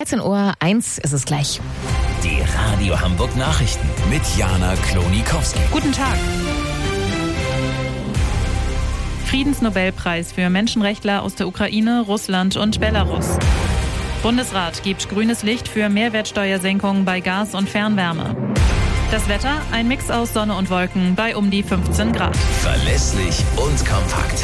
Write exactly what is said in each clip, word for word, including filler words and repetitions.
sechzehn Uhr eins ist es gleich. Die Radio Hamburg Nachrichten mit Jana Klonikowski. Guten Tag. Friedensnobelpreis für Menschenrechtler aus der Ukraine, Russland und Belarus. Bundesrat gibt grünes Licht für Mehrwertsteuersenkungen bei Gas und Fernwärme. Das Wetter, ein Mix aus Sonne und Wolken bei um die fünfzehn Grad. Verlässlich und kompakt.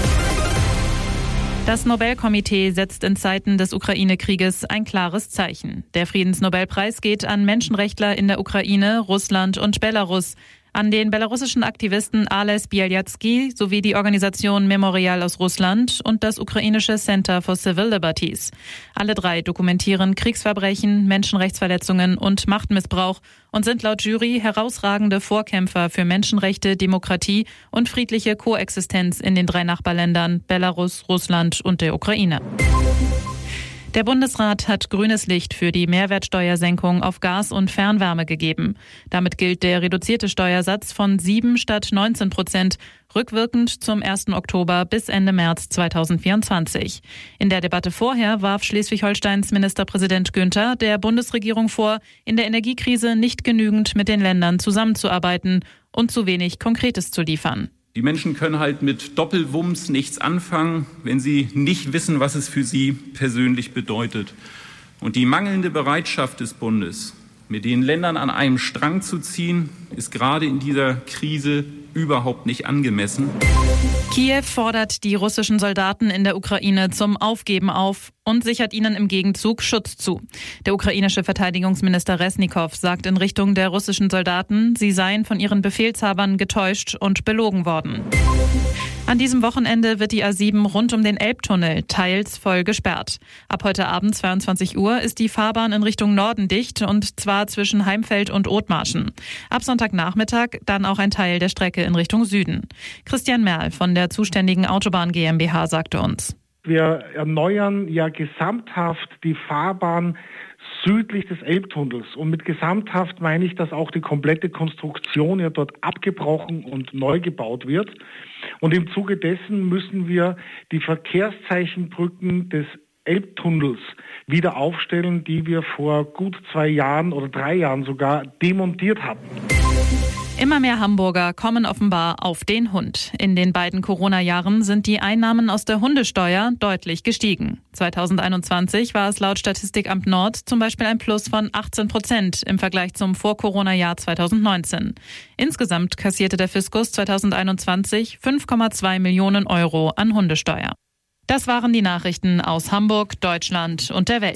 Das Nobelkomitee setzt in Zeiten des Ukraine-Krieges ein klares Zeichen. Der Friedensnobelpreis geht an Menschenrechtler in der Ukraine, Russland und Belarus, an den belarussischen Aktivisten Ales Bialyatsky sowie die Organisation Memorial aus Russland und das ukrainische Center for Civil Liberties. Alle drei dokumentieren Kriegsverbrechen, Menschenrechtsverletzungen und Machtmissbrauch und sind laut Jury herausragende Vorkämpfer für Menschenrechte, Demokratie und friedliche Koexistenz in den drei Nachbarländern Belarus, Russland und der Ukraine. Der Bundesrat hat grünes Licht für die Mehrwertsteuersenkung auf Gas und Fernwärme gegeben. Damit gilt der reduzierte Steuersatz von sieben statt neunzehn Prozent, rückwirkend zum ersten Oktober bis Ende März zweitausendvierundzwanzig. In der Debatte vorher warf Schleswig-Holsteins Ministerpräsident Günther der Bundesregierung vor, in der Energiekrise nicht genügend mit den Ländern zusammenzuarbeiten und zu wenig Konkretes zu liefern. Die Menschen können halt mit Doppelwumms nichts anfangen, wenn sie nicht wissen, was es für sie persönlich bedeutet. Und die mangelnde Bereitschaft des Bundes, mit den Ländern an einem Strang zu ziehen, ist gerade in dieser Krise überhaupt nicht angemessen. Kiew fordert die russischen Soldaten in der Ukraine zum Aufgeben auf und sichert ihnen im Gegenzug Schutz zu. Der ukrainische Verteidigungsminister Resnikow sagt in Richtung der russischen Soldaten, sie seien von ihren Befehlshabern getäuscht und belogen worden. An diesem Wochenende wird die A sieben rund um den Elbtunnel teils voll gesperrt. Ab heute Abend zweiundzwanzig Uhr ist die Fahrbahn in Richtung Norden dicht und zwar zwischen Heimfeld und Othmarschen. Ab Sonntagnachmittag dann auch ein Teil der Strecke in Richtung Süden. Christian Merl von der zuständigen Autobahn GmbH sagte uns: Wir erneuern ja gesamthaft die Fahrbahn südlich des Elbtunnels. Und mit gesamthaft meine ich, dass auch die komplette Konstruktion ja dort abgebrochen und neu gebaut wird. Und im Zuge dessen müssen wir die Verkehrszeichenbrücken des Elbtunnels wieder aufstellen, die wir vor gut zwei Jahren oder drei Jahren sogar demontiert hatten. Immer mehr Hamburger kommen offenbar auf den Hund. In den beiden Corona-Jahren sind die Einnahmen aus der Hundesteuer deutlich gestiegen. zweitausendeinundzwanzig war es laut Statistikamt Nord zum Beispiel ein Plus von achtzehn Prozent im Vergleich zum Vor-Corona-Jahr zweitausendneunzehn. Insgesamt kassierte der Fiskus zweitausendeinundzwanzig fünf Komma zwei Millionen Euro an Hundesteuer. Das waren die Nachrichten aus Hamburg, Deutschland und der Welt.